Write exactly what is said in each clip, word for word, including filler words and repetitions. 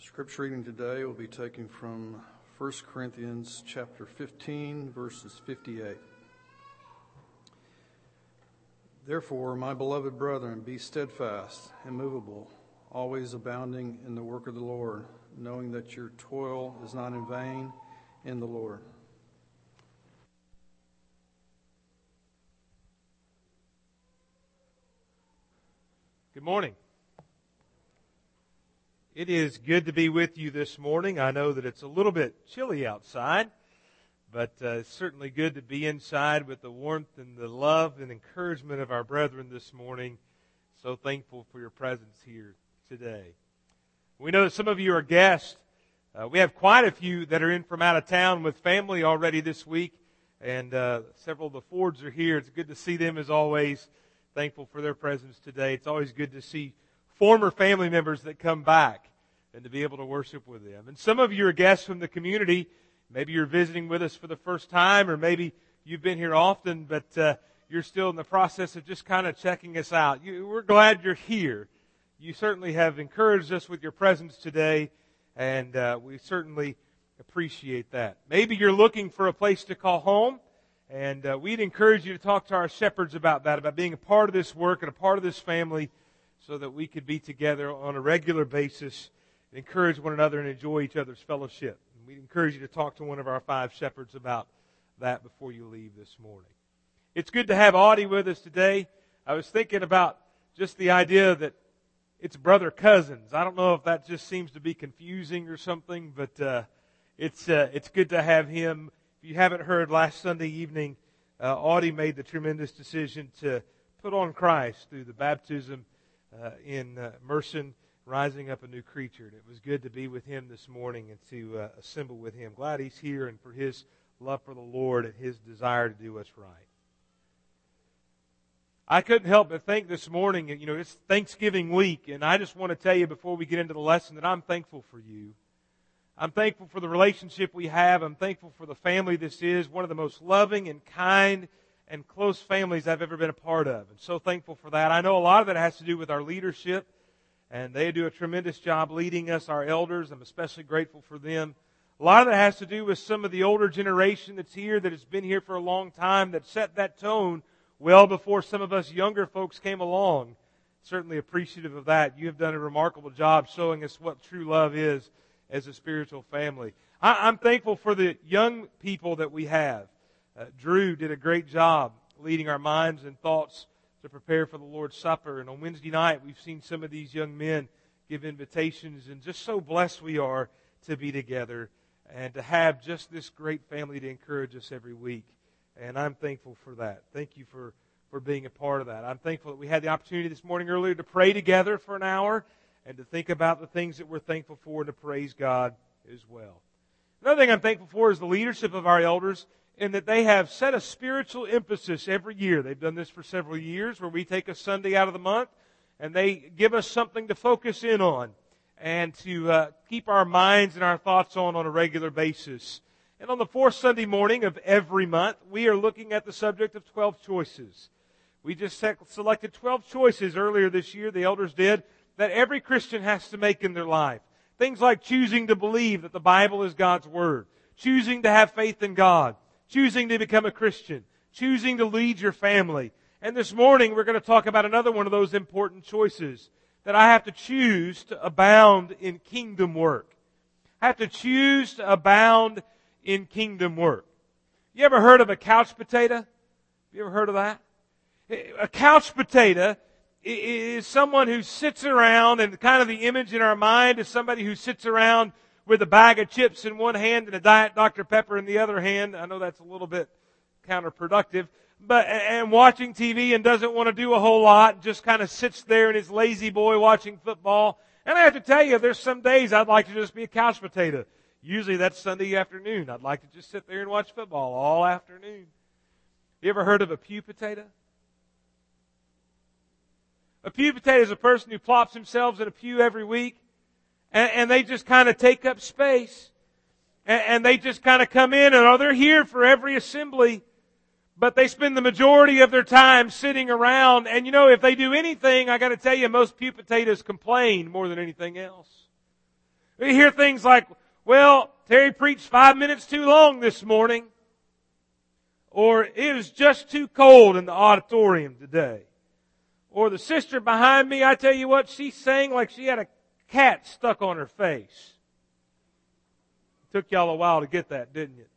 Scripture reading today will be taken from First Corinthians chapter fifteen, verses fifty-eight. Therefore, my beloved brethren, be steadfast, immovable, always abounding in the work of the Lord, knowing that your toil is not in vain in the Lord. Good morning. It is good to be with you this morning. I know that it's a little bit chilly outside, but uh, it's certainly good to be inside with the warmth and the love and encouragement of our brethren this morning. So thankful for your presence here today. We know that some of you are guests. Uh, we have quite a few that are in from out of town with family already this week, and uh, several of the Fords are here. It's good to see them as always. Thankful for their presence today. It's always good to see former family members that come back and to be able to worship with them. And some of you are guests from the community. Maybe you're visiting with us for the first time, or maybe you've been here often, but uh, you're still in the process of just kind of checking us out. You, we're glad you're here. You certainly have encouraged us with your presence today, and uh, we certainly appreciate that. Maybe you're looking for a place to call home, and uh, we'd encourage you to talk to our shepherds about that, about being a part of this work and a part of this family, so that we could be together on a regular basis, encourage one another, and enjoy each other's fellowship. And we'd encourage you to talk to one of our five shepherds about that before you leave this morning. It's good to have Audie with us today. I was thinking about just the idea that it's brother cousins. I don't know if that just seems to be confusing or something, but uh, it's uh, it's good to have him. If you haven't heard, last Sunday evening, uh, Audie made the tremendous decision to put on Christ through the baptism Uh, in uh, immersion, rising up a new creature. And it was good to be with him this morning and to uh, assemble with him. Glad he's here and for his love for the Lord and his desire to do what's right. I couldn't help but think this morning, you know, it's Thanksgiving week, and I just want to tell you before we get into the lesson that I'm thankful for you. I'm thankful for the relationship we have. I'm thankful for the family this is, one of the most loving and kind and close families I've ever been a part of. And so thankful for that. I know a lot of that has to do with our leadership, and they do a tremendous job leading us, our elders. I'm especially grateful for them. A lot of that has to do with some of the older generation that's here, that has been here for a long time, that set that tone well before some of us younger folks came along. Certainly appreciative of that. You have done a remarkable job showing us what true love is as a spiritual family. I'm thankful for the young people that we have. Uh, Drew did a great job leading our minds and thoughts to prepare for the Lord's Supper. And on Wednesday night, we've seen some of these young men give invitations, and just so blessed we are to be together and to have just this great family to encourage us every week. And I'm thankful for that. Thank you for, for being a part of that. I'm thankful that we had the opportunity this morning earlier to pray together for an hour and to think about the things that we're thankful for and to praise God as well. Another thing I'm thankful for is the leadership of our elders, in that they have set a spiritual emphasis every year. They've done this for several years, where we take a Sunday out of the month and they give us something to focus in on and to uh, keep our minds and our thoughts on on a regular basis. And on the fourth Sunday morning of every month, we are looking at the subject of twelve choices. We just selected twelve choices earlier this year, the elders did, that every Christian has to make in their life. Things like choosing to believe that the Bible is God's Word, choosing to have faith in God, choosing to become a Christian, choosing to lead your family. And this morning we're going to talk about another one of those important choices, that I have to choose to abound in kingdom work. I have to choose to abound in kingdom work. You ever heard of a couch potato? You ever heard of that? A couch potato is someone who sits around, and kind of the image in our mind is somebody who sits around with a bag of chips in one hand and a Diet Doctor Pepper in the other hand. I know that's a little bit counterproductive, but and watching T V and doesn't want to do a whole lot, just kind of sits there in his lazy boy watching football. And I have to tell you, there's some days I'd like to just be a couch potato. Usually that's Sunday afternoon. I'd like to just sit there and watch football all afternoon. You ever heard of a pew potato? A pew potato is a person who plops themselves in a pew every week, and, and they just kind of take up space. And, and they just kind of come in, and oh, they're here for every assembly, but they spend the majority of their time sitting around. And you know, if they do anything, I got to tell you, most pew potatoes complain more than anything else. We hear things like, well, Terry preached five minutes too long this morning. Or it was just too cold in the auditorium today. Or the sister behind me, I tell you what, she sang like she had a cat stuck on her face. Took y'all a while to get that, didn't it?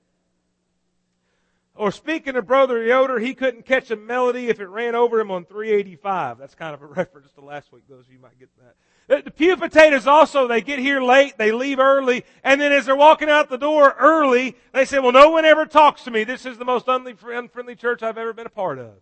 Or speaking of Brother Yoder, he couldn't catch a melody if it ran over him on three eighty-five. That's kind of a reference to last week. Those of you might get that. The pew potatoes also, they get here late, they leave early, and then as they're walking out the door early, they say, well, no one ever talks to me. This is the most unfriendly church I've ever been a part of.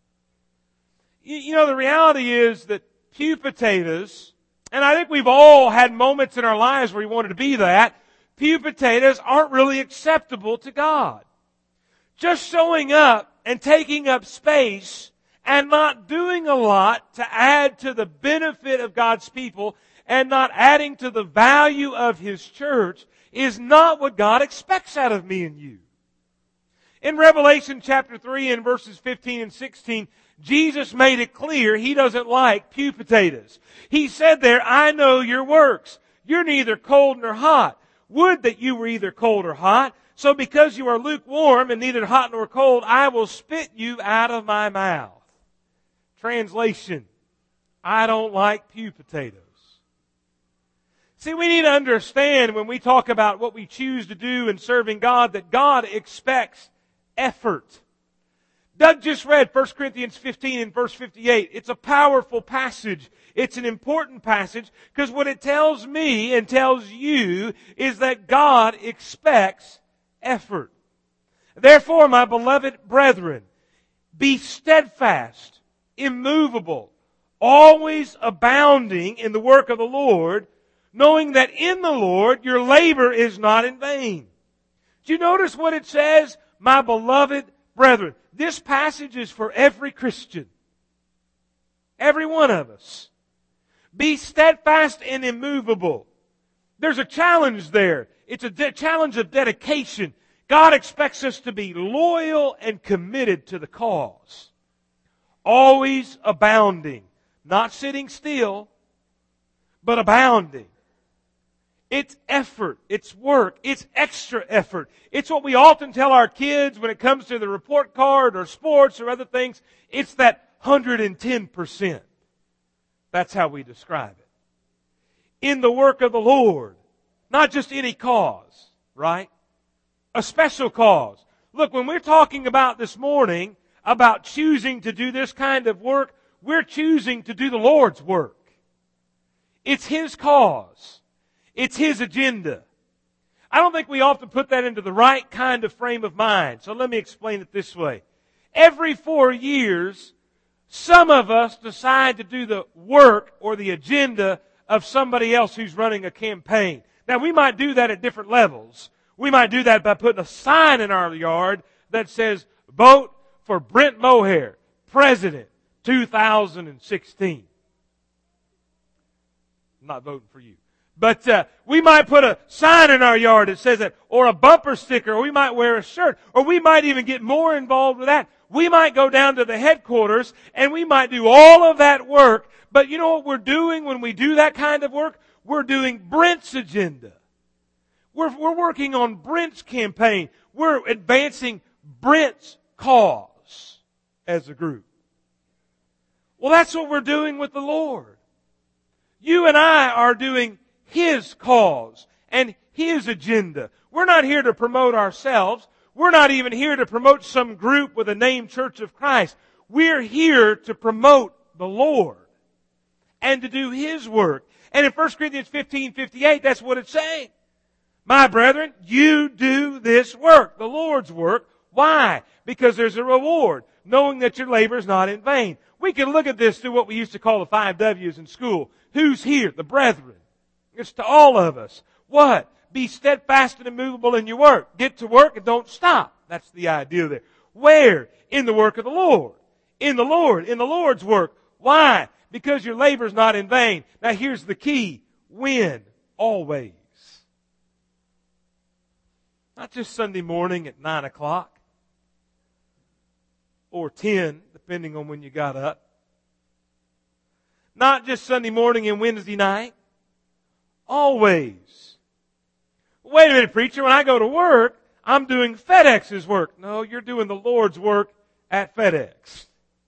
You know, the reality is that pew potatoes, and I think we've all had moments in our lives where we wanted to be that, pew potatoes aren't really acceptable to God. Just showing up and taking up space and not doing a lot to add to the benefit of God's people and not adding to the value of His church is not what God expects out of me and you. In Revelation chapter three and verses fifteen and sixteen, Jesus made it clear He doesn't like pew potatoes. He said there, I know your works. You're neither cold nor hot. Would that you were either cold or hot. So because you are lukewarm and neither hot nor cold, I will spit you out of my mouth. Translation, I don't like pew potatoes. See, we need to understand when we talk about what we choose to do in serving God that God expects effort. Doug just read First Corinthians fifteen and verse fifty-eight. It's a powerful passage. It's an important passage because what it tells me and tells you is that God expects effort. Therefore, my beloved brethren, be steadfast, immovable, always abounding in the work of the Lord, knowing that in the Lord your labor is not in vain. Do you notice what it says? My beloved brethren. This passage is for every Christian. Every one of us. Be steadfast and immovable. There's a challenge there. It's a de- challenge of dedication. God expects us to be loyal and committed to the cause. Always abounding. Not sitting still, but abounding. It's effort. It's work. It's extra effort. It's what we often tell our kids when it comes to the report card or sports or other things. It's that one hundred ten percent. That's how we describe it. In the work of the Lord. Not just any cause, right? A special cause. Look, when we're talking about this morning about choosing to do this kind of work, we're choosing to do the Lord's work. It's His cause. It's His agenda. I don't think we often put that into the right kind of frame of mind. So let me explain it this way. Every four years, some of us decide to do the work or the agenda of somebody else who's running a campaign. Now, we might do that at different levels. We might do that by putting a sign in our yard that says, vote for Brent Mohair, President, two thousand sixteen. I'm not voting for you. But uh, we might put a sign in our yard that says that, or a bumper sticker, or we might wear a shirt, or we might even get more involved with that. We might go down to the headquarters, and we might do all of that work. But you know what we're doing when we do that kind of work? We're doing Brent's agenda. We're, we're working on Brent's campaign. We're advancing Brent's cause as a group. Well, that's what we're doing with the Lord. You and I are doing His cause and His agenda. We're not here to promote ourselves. We're not even here to promote some group with a name Church of Christ. We're here to promote the Lord and to do His work. And in First Corinthians fifteen fifty-eight, that's what it's saying. My brethren, you do this work, the Lord's work. Why? Because there's a reward, knowing that your labor is not in vain. We can look at this through what we used to call the five W's in school. Who's here? The brethren. It's to all of us. What? Be steadfast and immovable in your work. Get to work and don't stop. That's the idea there. Where? In the work of the Lord. In the Lord. In the Lord's work. Why? Because your labor is not in vain. Now here's the key. When? Always. Not just Sunday morning at nine o'clock. Or ten, depending on when you got up. Not just Sunday morning and Wednesday night. Always. Wait a minute, preacher, when I go to work, I'm doing FedEx's work. No, you're doing the Lord's work at FedEx.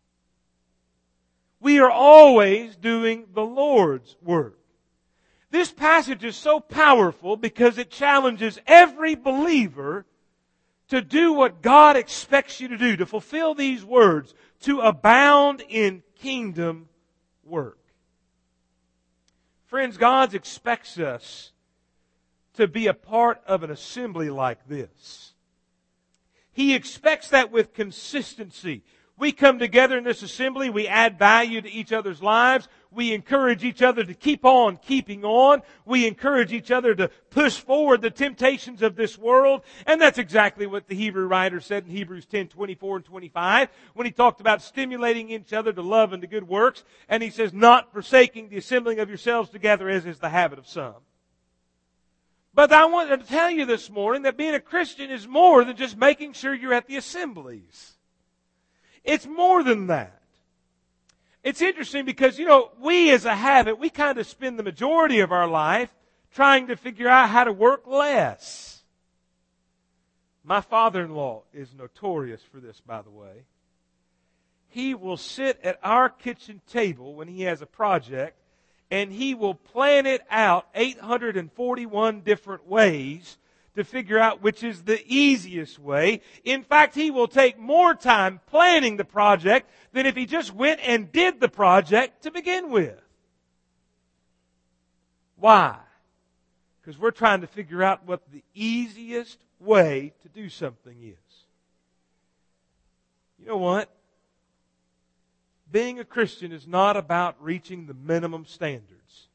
We are always doing the Lord's work. This passage is so powerful because it challenges every believer to do what God expects you to do, to fulfill these words, to abound in kingdom work. Friends, God expects us to be a part of an assembly like this. He expects that with consistency. We come together in this assembly, we add value to each other's lives, we encourage each other to keep on keeping on, we encourage each other to push forward the temptations of this world, and that's exactly what the Hebrew writer said in Hebrews ten, twenty-four and twenty-five, when he talked about stimulating each other to love and to good works, and he says, not forsaking the assembling of yourselves together as is the habit of some. But I want to tell you this morning that being a Christian is more than just making sure you're at the assemblies. It's more than that. It's interesting because, you know, we as a habit, we kind of spend the majority of our life trying to figure out how to work less. My father-in-law is notorious for this, by the way. He will sit at our kitchen table when he has a project, and he will plan it out eight hundred forty-one different ways to figure out which is the easiest way. In fact, he will take more time planning the project than if he just went and did the project to begin with. Why? Because we're trying to figure out what the easiest way to do something is. You know what? Being a Christian is not about reaching the minimum standards.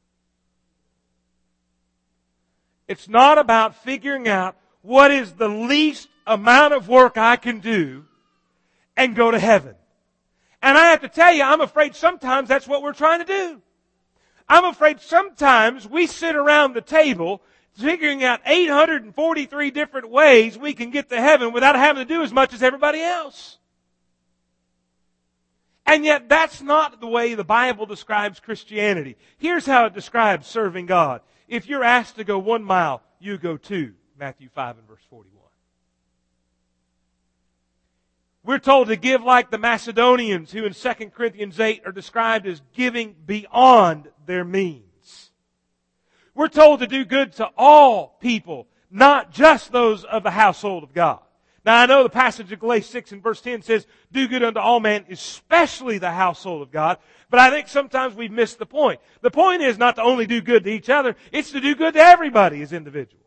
It's not about figuring out what is the least amount of work I can do and go to heaven. And I have to tell you, I'm afraid sometimes that's what we're trying to do. I'm afraid sometimes we sit around the table figuring out eight hundred forty-three different ways we can get to heaven without having to do as much as everybody else. And yet that's not the way the Bible describes Christianity. Here's how it describes serving God. If you're asked to go one mile, you go two. Matthew five and verse forty-one. We're told to give like the Macedonians, who in Second Corinthians eight are described as giving beyond their means. We're told to do good to all people, not just those of the household of God. Now I know the passage of Galatians six and verse ten says, do good unto all men, especially the household of God. But I think sometimes we've missed the point. The point is not to only do good to each other, it's to do good to everybody as individuals.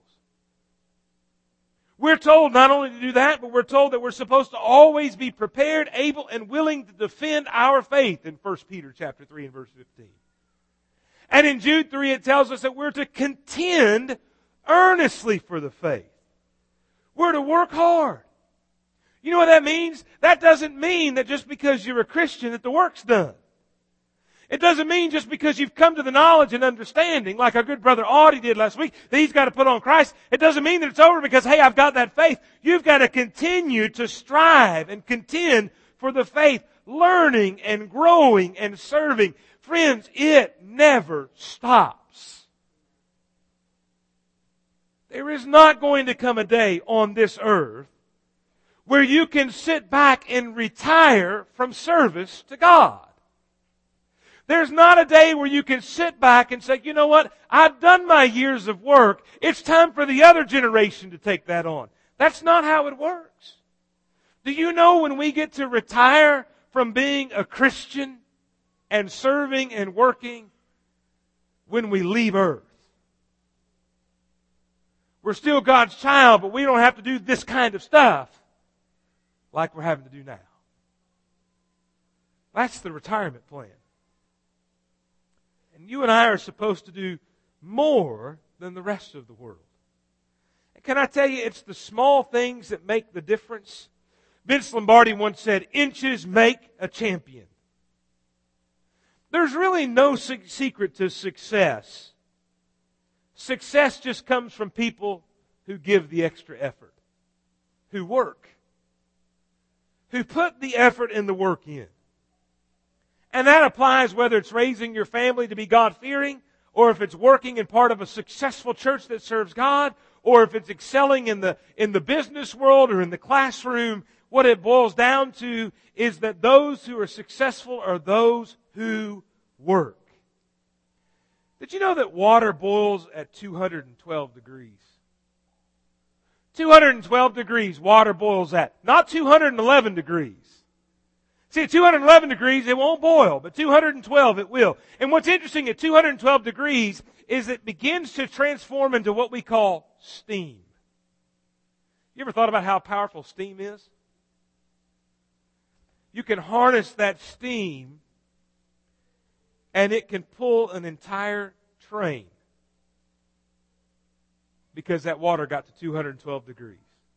We're told not only to do that, but we're told that we're supposed to always be prepared, able, and willing to defend our faith in First Peter chapter three and verse fifteen. And in Jude three it tells us that we're to contend earnestly for the faith. We're to work hard. You know what that means? That doesn't mean that just because you're a Christian that the work's done. It doesn't mean just because you've come to the knowledge and understanding, like our good brother Audie did last week, that he's got to put on Christ. It doesn't mean that it's over because, hey, I've got that faith. You've got to continue to strive and contend for the faith, learning and growing and serving. Friends, it never stops. There is not going to come a day on this earth where you can sit back and retire from service to God. There's not a day where you can sit back and say, you know what, I've done my years of work. It's time for the other generation to take that on. That's not how it works. Do you know when we get to retire from being a Christian and serving and working? When we leave earth. We're still God's child, but we don't have to do this kind of stuff like we're having to do now. That's the retirement plan. And you and I are supposed to do more than the rest of the world. And can I tell you, it's the small things that make the difference. Vince Lombardi once said, inches make a champion. There's really no secret to success. Success just comes from people who give the extra effort, who work, who put the effort and the work in. And that applies whether it's raising your family to be God-fearing or if it's working in part of a successful church that serves God, or if it's excelling in the, in the business world or in the classroom, what it boils down to is that those who are successful are those who work. Did you know that water boils at two hundred twelve degrees? two hundred twelve degrees water boils at, not two hundred eleven degrees. See, at two hundred eleven degrees it won't boil, but two hundred twelve it will. And what's interesting at two hundred twelve degrees is it begins to transform into what we call steam. You ever thought about how powerful steam is? You can harness that steam and it can pull an entire train because that water got to two hundred twelve degrees.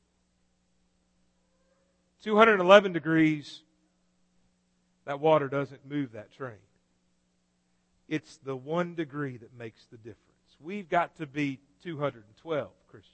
two hundred eleven degrees, that water doesn't move that train. It's the one degree that makes the difference. We've got to be two hundred twelve Christians.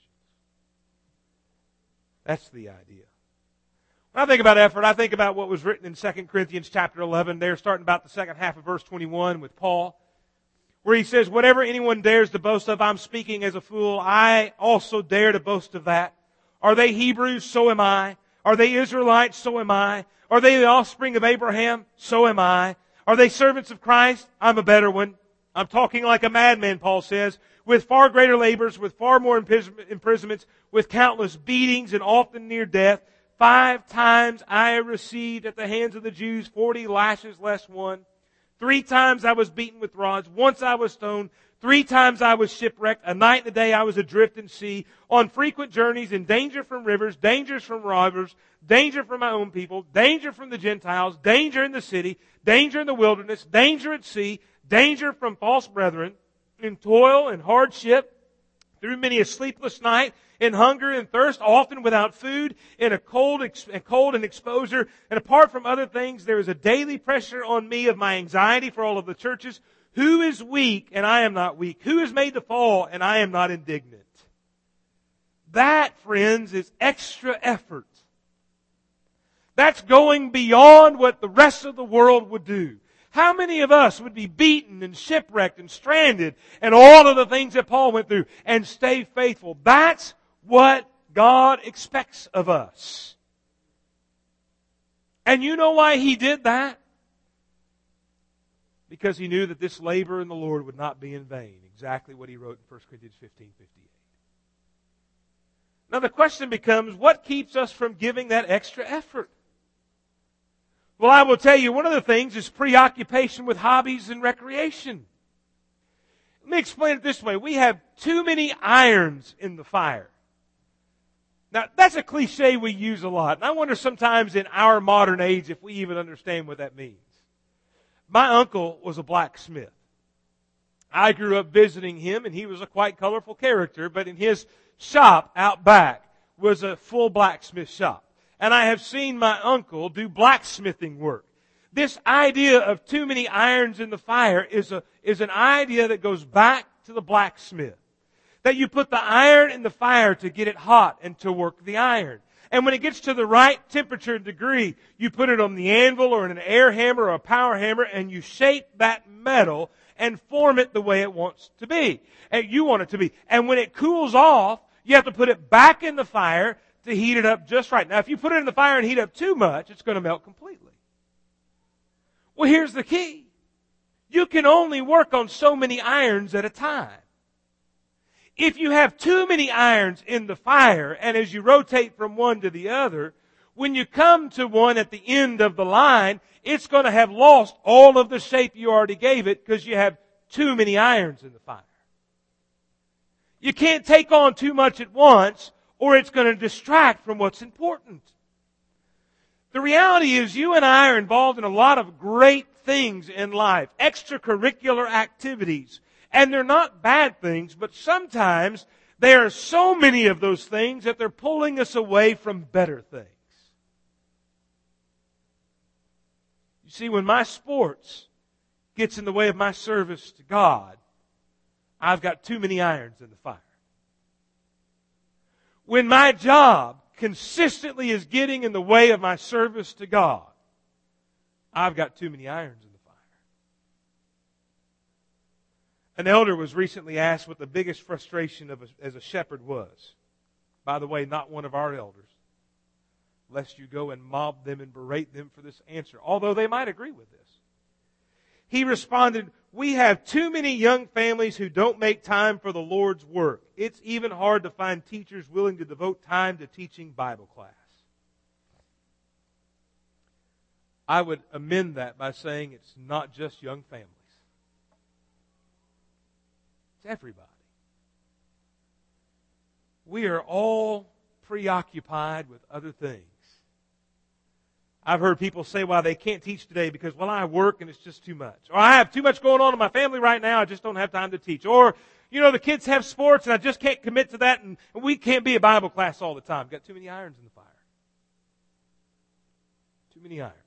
That's the idea. When I think about effort, I think about what was written in Second Corinthians chapter eleven. There, starting about the second half of verse twenty-one with Paul, where he says, whatever anyone dares to boast of, I'm speaking as a fool. I also dare to boast of that. Are they Hebrews? So am I. Are they Israelites? So am I. Are they the offspring of Abraham? So am I. Are they servants of Christ? I'm a better one. I'm talking like a madman, Paul says, with far greater labors, with far more imprisonments, with countless beatings and often near death. Five times I received at the hands of the Jews forty lashes less one. Three times I was beaten with rods. Once I was stoned. Three times I was shipwrecked. A night and a day I was adrift in sea. On frequent journeys, in danger from rivers, dangers from robbers, danger from my own people, danger from the Gentiles, danger in the city, danger in the wilderness, danger at sea, danger from false brethren, in toil and hardship, through many a sleepless night, in hunger and thirst, often without food, in a cold, a cold and exposure. And apart from other things, there is a daily pressure on me of my anxiety for all of the churches. Who is weak and I am not weak? Who is made to fall and I am not indignant? That, friends, is extra effort. That's going beyond what the rest of the world would do. How many of us would be beaten and shipwrecked and stranded and all of the things that Paul went through and stay faithful? That's what God expects of us. And you know why He did that? Because He knew that this labor in the Lord would not be in vain. Exactly what He wrote in First Corinthians fifteen fifty-eight. Now the question becomes, what keeps us from giving that extra effort? Well, I will tell you, one of the things is preoccupation with hobbies and recreation. Let me explain it this way. We have too many irons in the fire. Now, that's a cliche we use a lot. And I wonder sometimes in our modern age if we even understand what that means. My uncle was a blacksmith. I grew up visiting him, and he was a quite colorful character, but in his shop out back was a full blacksmith shop. And I have seen my uncle do blacksmithing work. This idea of too many irons in the fire is a, is an idea that goes back to the blacksmith. That you put the iron in the fire to get it hot and to work the iron. And when it gets to the right temperature and degree, you put it on the anvil or in an air hammer or a power hammer and you shape that metal and form it the way it wants to be. And you want it to be. And when it cools off, you have to put it back in the fire to heat it up just right. Now, if you put it in the fire and heat up too much, it's going to melt completely. Well, here's the key. You can only work on so many irons at a time. If you have too many irons in the fire, and as you rotate from one to the other, when you come to one at the end of the line, it's going to have lost all of the shape you already gave it because you have too many irons in the fire. You can't take on too much at once, or it's going to distract from what's important. The reality is you and I are involved in a lot of great things in life, extracurricular activities. And they're not bad things, but sometimes there are so many of those things that they're pulling us away from better things. You see, when my sports gets in the way of my service to God, I've got too many irons in the fire. When my job consistently is getting in the way of my service to God, I've got too many irons in the fire. An elder was recently asked what the biggest frustration of a, as a shepherd was. By the way, not one of our elders. Lest you go and mob them and berate them for this answer, although they might agree with this. He responded, "We have too many young families who don't make time for the Lord's work. It's even hard to find teachers willing to devote time to teaching Bible class." I would amend that by saying it's not just young families. It's everybody. We are all preoccupied with other things. I've heard people say, well, they can't teach today because, well, I work and it's just too much. Or I have too much going on in my family right now, I just don't have time to teach. Or, you know, the kids have sports and I just can't commit to that and we can't be a Bible class all the time. Got too many irons in the fire. Too many irons.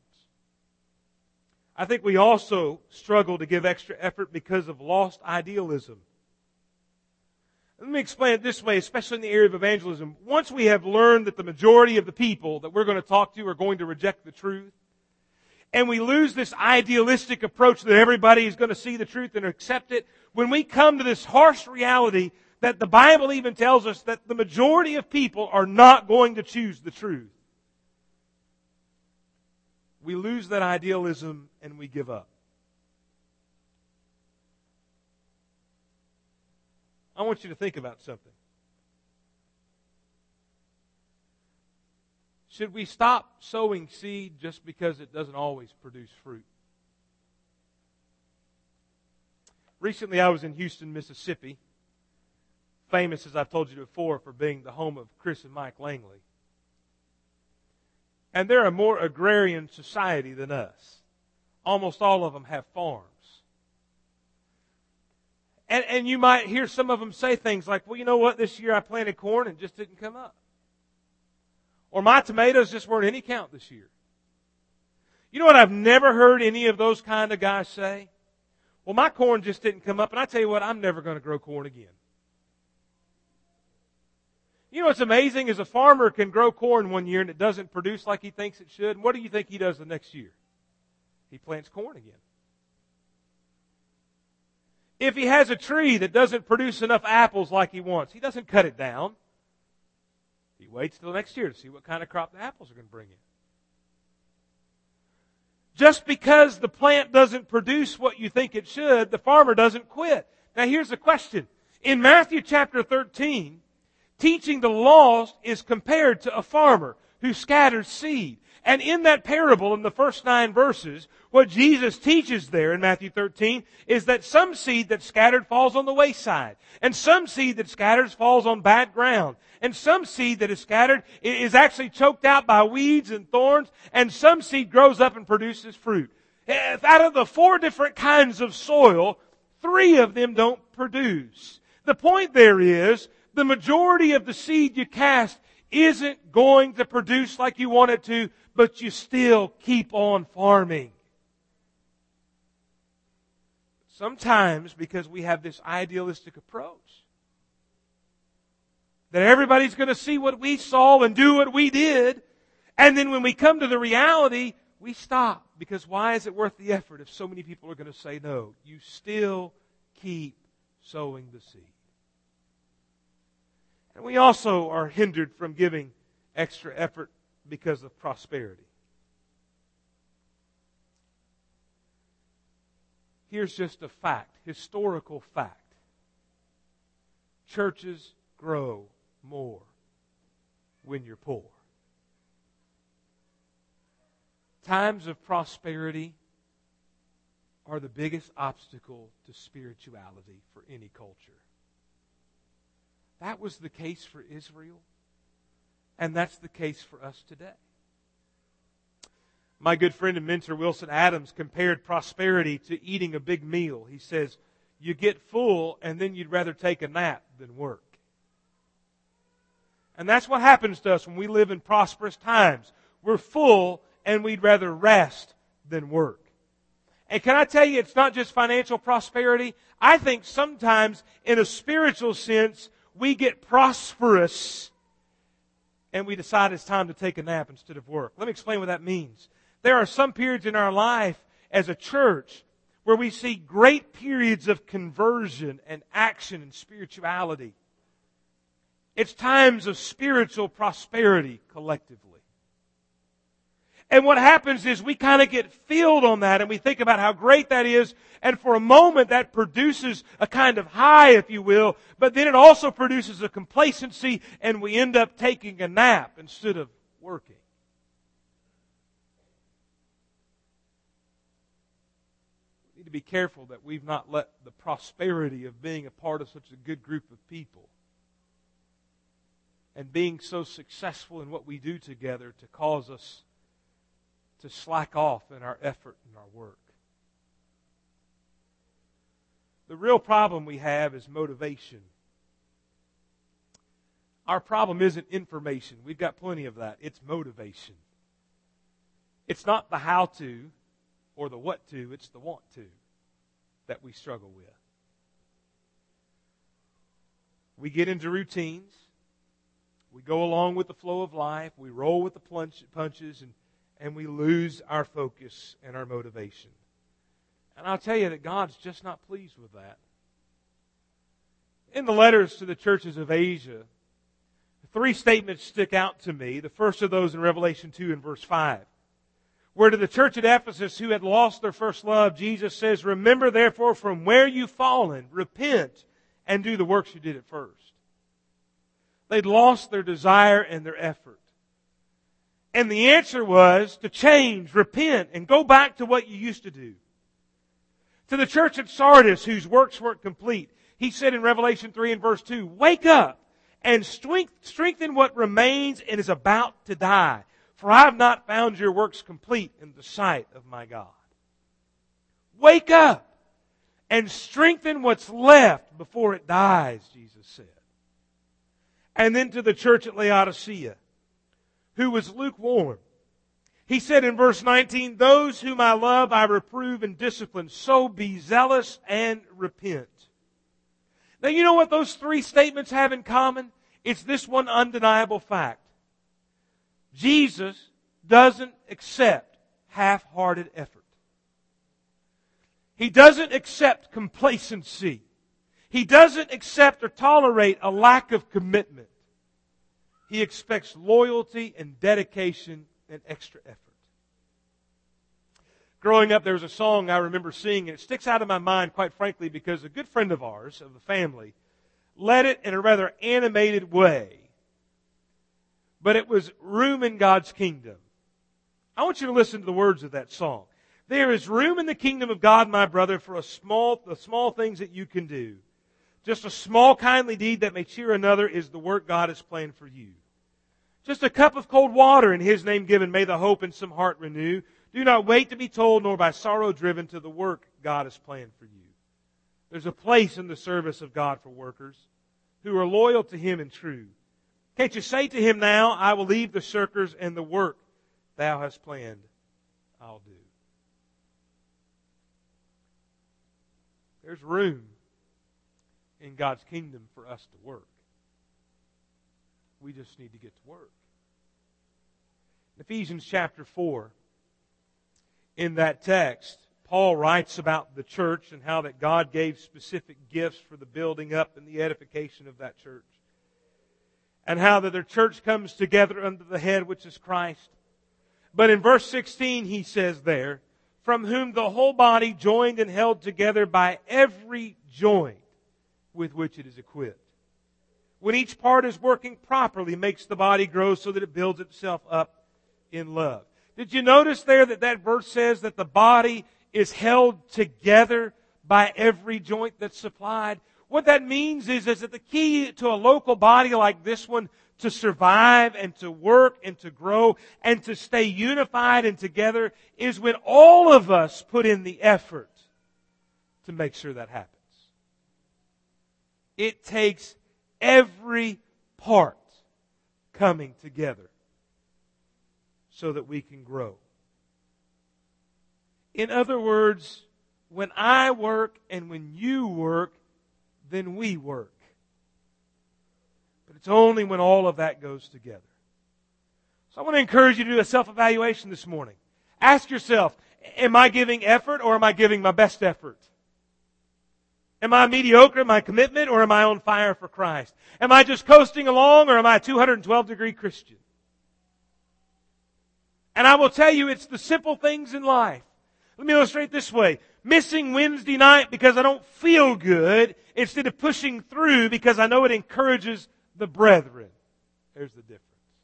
I think we also struggle to give extra effort because of lost idealism. Let me explain it this way, especially in the area of evangelism. Once we have learned that the majority of the people that we're going to talk to are going to reject the truth, and we lose this idealistic approach that everybody is going to see the truth and accept it, when we come to this harsh reality that the Bible even tells us that the majority of people are not going to choose the truth, we lose that idealism and we give up. I want you to think about something. Should we stop sowing seed just because it doesn't always produce fruit? Recently I was in Houston, Mississippi, famous, as I've told you before, for being the home of Chris and Mike Langley. And they're a more agrarian society than us. Almost all of them have farms. And, and you might hear some of them say things like, well, you know what, this year I planted corn and it just didn't come up. Or my tomatoes just weren't any count this year. You know what I've never heard any of those kind of guys say? Well, my corn just didn't come up, and I tell you what, I'm never going to grow corn again. You know what's amazing is a farmer can grow corn one year and it doesn't produce like he thinks it should. And what do you think he does the next year? He plants corn again. If he has a tree that doesn't produce enough apples like he wants, he doesn't cut it down. He waits till next year to see what kind of crop the apples are going to bring in. Just because the plant doesn't produce what you think it should, the farmer doesn't quit. Now here's the question. In Matthew chapter thirteen, teaching the lost is compared to a farmer who scatters seed. And in that parable, in the first nine verses, what Jesus teaches there in Matthew thirteen is that some seed that's scattered falls on the wayside. And some seed that scatters falls on bad ground. And some seed that is scattered is actually choked out by weeds and thorns. And some seed grows up and produces fruit. If out of the four different kinds of soil, three of them don't produce. The point there is, the majority of the seed you cast isn't going to produce like you want it to, but you still keep on farming. Sometimes, because we have this idealistic approach, that everybody's going to see what we saw and do what we did, and then when we come to the reality, we stop. Because why is it worth the effort if so many people are going to say no? You still keep sowing the seed. And we also are hindered from giving extra effort because of prosperity. Here's just a fact, historical fact. Churches grow more when you're poor. Times of prosperity are the biggest obstacle to spirituality for any culture. That was the case for Israel, and that's the case for us today. My good friend and mentor Wilson Adams compared prosperity to eating a big meal. He says, you get full and then you'd rather take a nap than work. And that's what happens to us when we live in prosperous times. We're full and we'd rather rest than work. And can I tell you, it's not just financial prosperity. I think sometimes in a spiritual sense, we get prosperous and we decide it's time to take a nap instead of work. Let me explain what that means. There are some periods in our life as a church where we see great periods of conversion and action and spirituality. It's times of spiritual prosperity collectively. And what happens is we kind of get filled on that and we think about how great that is. And for a moment that produces a kind of high, if you will. But then it also produces a complacency and we end up taking a nap instead of working. We need to be careful that we've not let the prosperity of being a part of such a good group of people and being so successful in what we do together to cause us to slack off in our effort and our work. The real problem we have is motivation. Our problem isn't information. We've got plenty of that. It's motivation. It's not the how to or the what to, it's the want to that we struggle with. We get into routines. We go along with the flow of life. We roll with the plunge, punches and And we lose our focus and our motivation. And I'll tell you that God's just not pleased with that. In the letters to the churches of Asia, three statements stick out to me. The first of those in Revelation two and verse five. Where to the church at Ephesus who had lost their first love, Jesus says, "Remember therefore from where you've fallen, repent and do the works you did at first." They'd lost their desire and their effort. And the answer was to change, repent, and go back to what you used to do. To the church at Sardis, whose works weren't complete, he said in Revelation three and verse two, "Wake up and strengthen what remains and is about to die, for I have not found your works complete in the sight of my God." Wake up and strengthen what's left before it dies, Jesus said. And then to the church at Laodicea, who was lukewarm. He said in verse nineteen, "Those whom I love I reprove and discipline, so be zealous and repent." Now you know what those three statements have in common? It's this one undeniable fact. Jesus doesn't accept half-hearted effort. He doesn't accept complacency. He doesn't accept or tolerate a lack of commitment. He expects loyalty and dedication and extra effort. Growing up, there was a song I remember singing, and it sticks out in my mind, quite frankly, because a good friend of ours, of the family, led it in a rather animated way. But it was room in God's kingdom. I want you to listen to the words of that song. "There is room in the kingdom of God, my brother, for a small, the small things that you can do. Just a small kindly deed that may cheer another is the work God has planned for you. Just a cup of cold water in His name given, may the hope in some heart renew. Do not wait to be told, nor by sorrow driven to the work God has planned for you." There's a place in the service of God for workers who are loyal to Him and true. Can't you say to Him now, "I will leave the shirkers and the work Thou hast planned, I'll do." There's room in God's kingdom for us to work. We just need to get to work. In Ephesians chapter four, in that text, Paul writes about the church and how that God gave specific gifts for the building up and the edification of that church. And how that their church comes together under the head, which is Christ. But in verse sixteen, he says there, "From whom the whole body, joined and held together by every joint with which it is equipped, when each part is working properly, makes the body grow so that it builds itself up in love." Did you notice there that that verse says that the body is held together by every joint that's supplied? What that means is, is that the key to a local body like this one to survive and to work and to grow and to stay unified and together is when all of us put in the effort to make sure that happens. It takes every part coming together so that we can grow. In other words, when I work and when you work, then we work. But it's only when all of that goes together. So I want to encourage you to do a self-evaluation this morning. Ask yourself, Am I giving effort or am I giving my best effort? Am I mediocre in my commitment or am I on fire for Christ? Am I just coasting along or am I a two hundred twelve degree Christian? And I will tell you, it's the simple things in life. Let me illustrate this way. Missing Wednesday night because I don't feel good instead of pushing through because I know it encourages the brethren. There's the difference.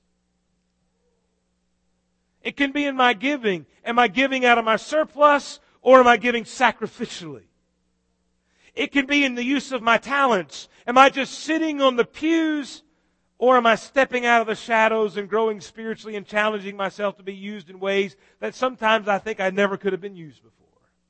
It can be in my giving. Am I giving out of my surplus or am I giving sacrificially? It can be in the use of my talents. Am I just sitting on the pews or am I stepping out of the shadows and growing spiritually and challenging myself to be used in ways that sometimes I think I never could have been used before?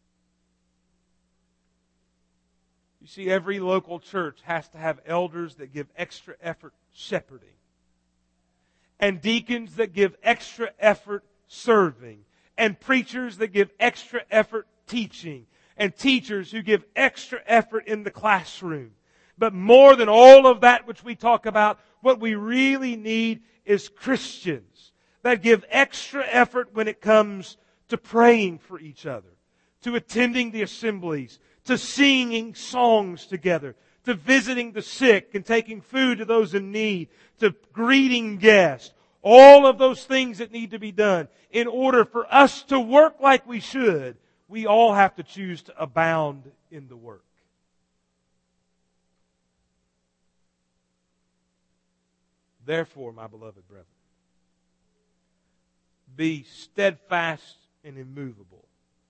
You see, every local church has to have elders that give extra effort shepherding, and deacons that give extra effort serving, and preachers that give extra effort teaching, and teachers who give extra effort in the classroom. But more than all of that which we talk about, what we really need is Christians that give extra effort when it comes to praying for each other, to attending the assemblies, to singing songs together, to visiting the sick and taking food to those in need, to greeting guests. All of those things that need to be done. In order for us to work like we should, we all have to choose to abound in the work. Therefore, my beloved brethren, be steadfast and immovable,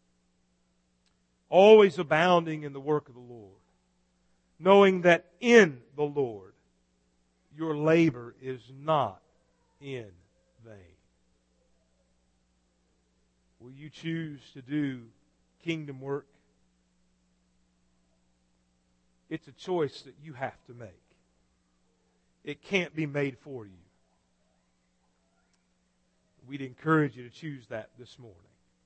always abounding in the work of the Lord, knowing that in the Lord your labor is not in vain. Will you choose to do kingdom work? It's a choice that you have to make. It can't be made for you. We'd encourage you to choose that this morning.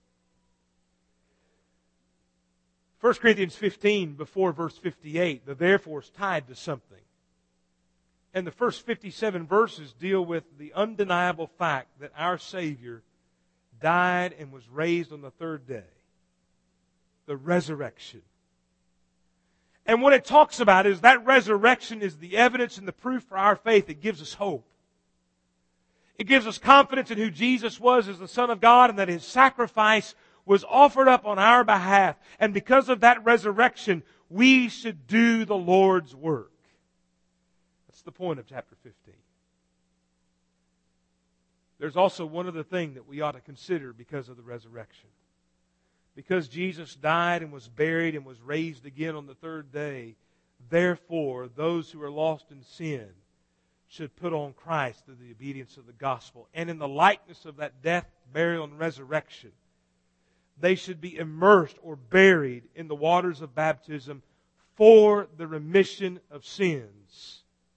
First Corinthians fifteen, before verse fifty-eight, the therefore is tied to something. And the first fifty-seven verses deal with the undeniable fact that our Savior died and was raised on the third day. The resurrection. And what it talks about is that resurrection is the evidence and the proof for our faith. It gives us hope. It gives us confidence in who Jesus was as the Son of God and that His sacrifice was offered up on our behalf. And because of that resurrection, we should do the Lord's work. That's the point of chapter fifteen. There's also one other thing that we ought to consider because of the resurrection. Because Jesus died and was buried and was raised again on the third day, therefore, those who are lost in sin should put on Christ through the obedience of the gospel. And in the likeness of that death, burial, and resurrection, they should be immersed or buried in the waters of baptism for the remission of sins.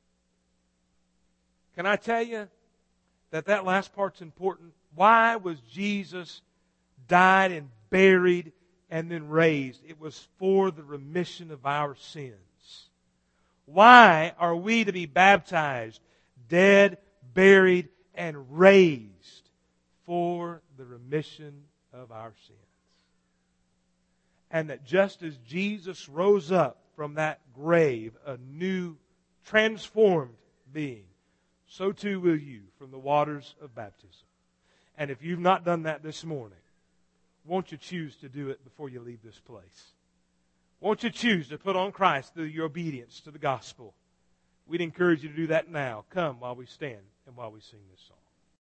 Can I tell you that that last part's important? Why was Jesus died and buried and then raised? It was for the remission of our sins. Why are we to be baptized, dead, buried, and raised? For the remission of our sins. And that just as Jesus rose up from that grave, a new, transformed being, so too will you from the waters of baptism. And if you've not done that this morning, won't you choose to do it before you leave this place? Won't you choose to put on Christ through your obedience to the gospel? We'd encourage you to do that now. Come while we stand and while we sing this song.